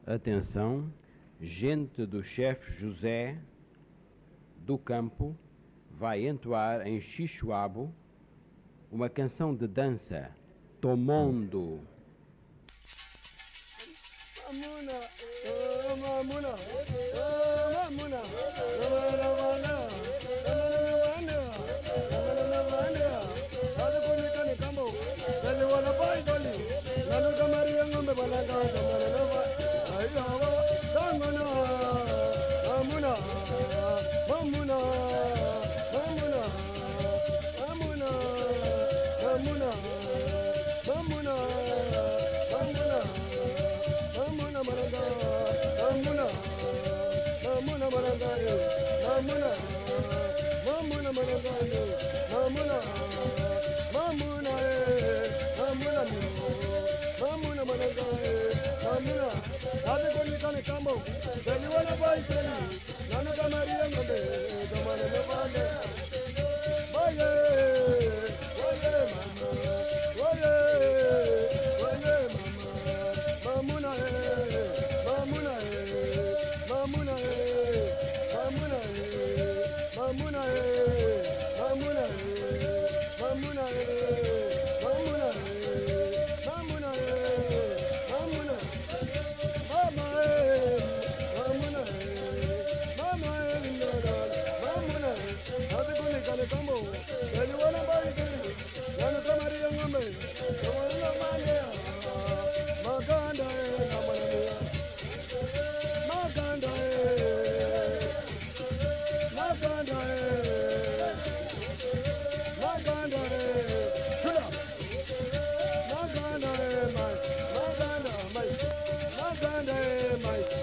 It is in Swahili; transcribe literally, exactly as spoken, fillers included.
Atenção, gente do chefe José do Campo vai entoar em Xixuabo uma canção de dança, Tomondo. Mamuna, oh mamuna, oh mamuna, lavana lavana, lavana lavana, lavana lavana. Adu kuni kani kambo, nani wana pai doli, nanu kamari ngombe balanga kamara lava. Ayo hawa, kamana, mamuna, mamuna, mamuna, mamuna, mamuna, mamuna, mamuna. Mamuna maranga, mamuna, mamuna maranga, mamuna, mamuna maranga, mamuna, mamuna, mamuna, mamuna maranga, mamuna. Ade koni kane kambo, deli wana bai deli, nanu kamari ngombe, kamane levande. Oye, oye mama, oye, oye mama. Mamuna eh, mamuna eh, mamuna eh, mamuna eh, mamuna eh, mamuna eh, mamuna eh, mamuna eh, mamuna eh, mamuna, mama eh, mamuna eh, mama eh, lindada, mamuna eh, ati kuni kale kambo, eli wana bai kiri, yana kamari ngombe, kamari ngombe. Maganda eh, kamanania. Maganda eh, Maganda eh, Maganda eh, Tula. Maganda eh, mai, Maganda mai, Maganda eh, mai.